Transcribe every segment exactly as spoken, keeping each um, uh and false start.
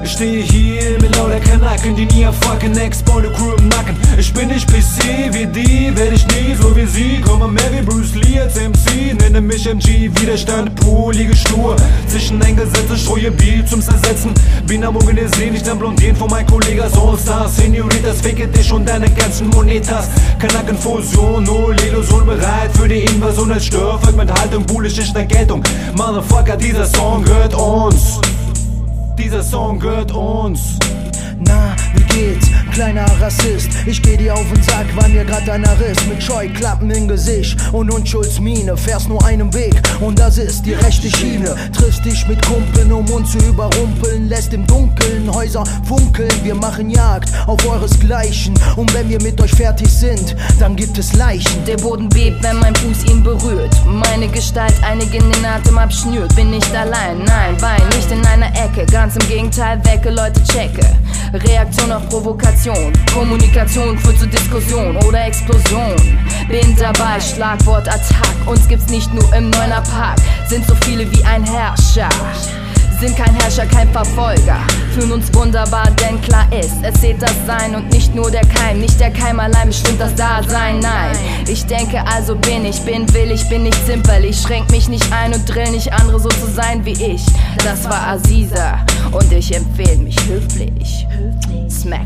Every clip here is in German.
Ich stehe hier mit lauter Kanaken, die nie fucking Ex-Boy Crew im Nacken. Ich bin nicht P C wie die, werd ich nie so wie sie. Komme mehr wie Bruce Lee als M C, nenne mich M G. Widerstand pur, liege stur zwischen Engelsätze, streue Beat zum Zersetzen. Bin am Organisieren, nicht am Blondieren von mein Kollegas All-Stars. Senioritas, ficke dich und deine ganzen Monetas. Kanakenfusion, null Illusion, bereit für die Invasion als Störfeld mit Haltung, bullisch ist Geltung. Motherfucker, dieser Song gehört uns. Dieser Song gehört uns. Na, wie geht's, kleiner Rassist? Ich geh dir auf den Sack, weil mir grad einer riss. Mit Scheuklappen im Gesicht und Unschuldsmiene. Fährst nur einen Weg und das ist die rechte Schiene. Triffst dich mit Kumpeln, um uns zu überrumpeln. Lässt im Dunkeln Häuser funkeln. Wir machen Jagd auf euresgleichen. Und wenn wir mit euch fertig sind, dann gibt es Leichen. Der Boden bebt, wenn mein Fuß ihn berührt. Meine Gestalt einigen den Atem abschnürt. Bin nicht allein, nein, wein nicht in einer Ecke. Ganz im Gegenteil, wecke Leute, checke. Reaktion auf Provokation, Kommunikation führt zur Diskussion oder Explosion. Bin dabei, Schlagwort Attack. Uns gibt's nicht nur im Neuner Park. Sind so viele wie ein Herrscher. Sind kein Herrscher, kein Verfolger. Fühlen uns wunderbar, denn klar ist, es seht das Sein und nicht nur der Keim. Nicht der Keim allein bestimmt das Dasein, nein. Ich denke, also bin ich, bin will ich, bin nicht simpel. Ich schränk mich nicht ein und drill nicht andere so zu sein wie ich. Das war Aziza und ich empfehle mich höflich. Smack.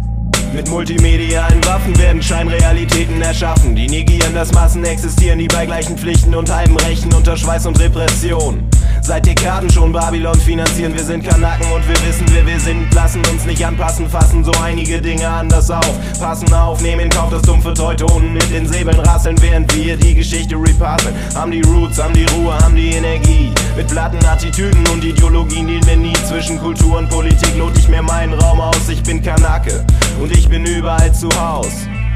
Mit multimedialen Waffen werden Scheinrealitäten erschaffen. Die negieren, dass Massen existieren, die bei gleichen Pflichten und halben Rechten unter Schweiß und Repression. Seit Dekaden schon Babylon finanzieren, wir sind Kanaken und wir wissen, wer wir sind. Lassen uns nicht anpassen, fassen so einige Dinge anders auf. Passen auf, nehmen in Kauf das dumpfe Teutonen mit den Säbeln rasseln, während wir die Geschichte repassen. Haben die Roots, haben die Ruhe, haben die Energie. Mit platten Attitüden und Ideologien dienen wir nie. Zwischen Kultur und Politik lote ich mir meinen Raum aus. Ich bin Kanake und ich bin überall zu Haus.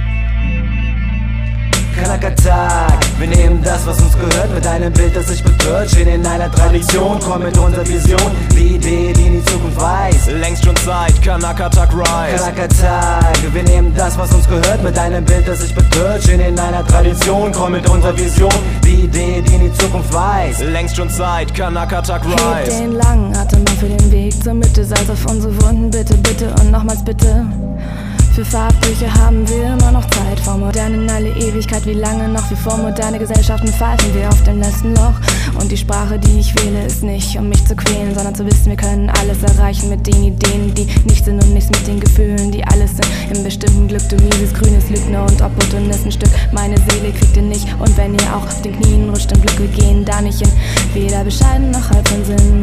Kanakatag, wir nehmen das, was uns gehört, mit einem Bild, das sich betört. Stehen in einer Tradition, kommen mit unserer Vision, die Idee, die in die Zukunft weist. Längst schon Zeit, Kanakatak Rise. Kanakatag, wir nehmen das, was uns gehört, mit einem Bild, das sich betört. Stehen in einer Tradition, kommen mit unserer Vision, die Idee, die in die Zukunft weist. Längst schon Zeit, Kanakatak Rise. Hebt den langen Atem auf für den Weg zur Mitte, salz auf unsere Wunden, bitte, bitte und nochmals bitte. Für Farbbrüche haben wir immer noch Zeit. Vor modernen alle Ewigkeit, wie lange noch? Wie vor moderne Gesellschaften pfeifen wir auf dem letzten Loch. Und die Sprache, die ich wähle, ist nicht, um mich zu quälen, sondern zu wissen, wir können alles erreichen mit den Ideen, die nichts sind und nichts mit den Gefühlen, die alles sind. Im bestimmten Glück, du mieses, grünes Lügner und Opportunistenstück. Meine Seele kriegt ihr nicht. Und wenn ihr auch auf den Knien rutscht im Glück, wir gehen da nicht hin. Weder bescheiden noch halb von Sinn.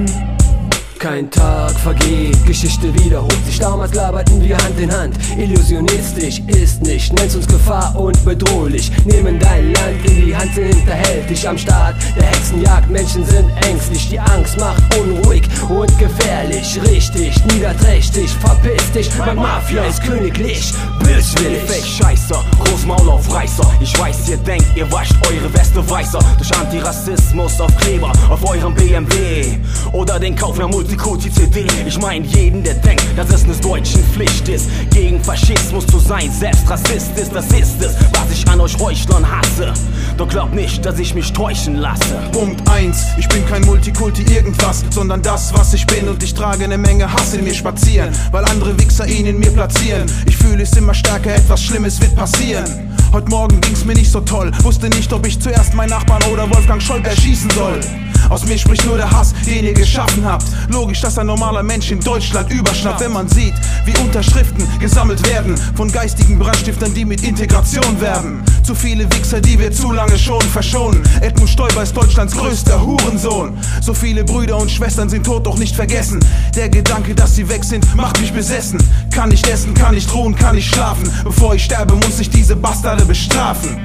Kein Tag vergeht, Geschichte wiederholt sich. Damals laberten wir Hand in Hand. Illusionistisch ist nicht, nennst uns Gefahr und bedrohlich. Nehmen dein Land in die Hand, sind hinterhältig am Start der Hexenjagd. Menschen sind ängstlich, die Angst macht unruhig und gefährlich. Richtig, niederträchtig, verpiss dich. Mein Mafia ist königlich, böswillig. Fake-Scheißer, Großmaulaufreißer. Ich weiß, ihr denkt, ihr wascht eure Weste weißer. Durch Antirassismus auf Kleber, auf eurem B M W oder den Kauf einer Multikulti-C D. Ich mein jeden, der denkt, dass es eines Deutschen Pflicht ist, gegen Faschismus zu sein, selbst Rassist ist. Das ist es, was ich an euch Heuchlern hasse. Doch glaubt nicht, dass ich mich täuschen lasse. Punkt eins, ich bin kein Multikulti irgendwas, sondern das, was ich bin. Und ich trage eine Menge Hass in mir spazieren, weil andere Wichser ihn in mir platzieren. Ich fühle es immer stärker, etwas Schlimmes wird passieren. Heute Morgen ging's mir nicht so toll, wusste nicht, ob ich zuerst meinen Nachbarn oder Wolfgang Scholz erschießen soll. Aus mir spricht nur der Hass, den ihr geschaffen habt. Logisch, dass ein normaler Mensch in Deutschland überschnappt, wenn man sieht, wie Unterschriften gesammelt werden von geistigen Brandstiftern, die mit Integration werben. Zu viele Wichser, die wir zu lange schon verschonen. Edmund Stoiber ist Deutschlands größter Hurensohn. So viele Brüder und Schwestern sind tot, doch nicht vergessen. Der Gedanke, dass sie weg sind, macht mich besessen. Kann nicht essen, kann nicht ruhen, kann nicht schlafen. Bevor ich sterbe, muss ich diese Bastarde bestrafen.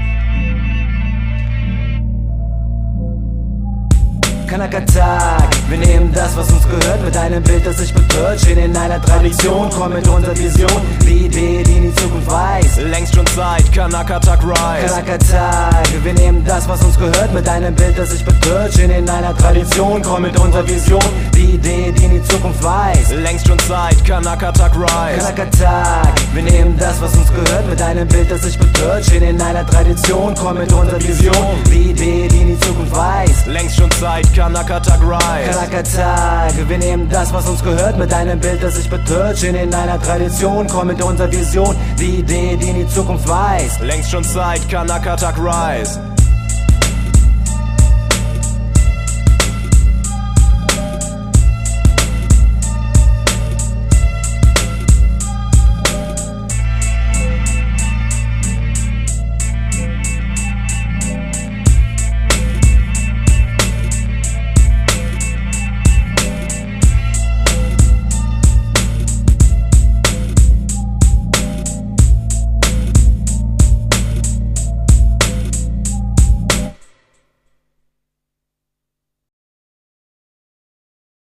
Kanakatag, wir nehmen das, was uns gehört, mit einem Bild, das sich betört. Stehen in einer Tradition, kommen mit unserer Vision, die Idee, die in die Zukunft weist. Längst schon Zeit, Kanakatak Rise. Kanakatag, wir nehmen das, was uns gehört, mit einem Bild, das sich betört. Stehen in einer Tradition, kommen mit unserer Vision, die Idee, die in die Zukunft weist. Längst schon Zeit, Kanakatak Rise. Kanakatak, wir nehmen das, was uns gehört, mit einem Bild, das sich betört. Stehen in einer Tradition, kommen mit unserer Vision. Die Idee, die in die Zukunft weist. Längst schon Zeit, Kanakatak Rise. Kanakatak, wir nehmen das, was uns gehört, mit einem Bild, das sich betört. Stehen in einer Tradition, kommen mit unserer Vision. Die Idee, die in die Zukunft weist. Längst schon Zeit, Kanakatak Rise.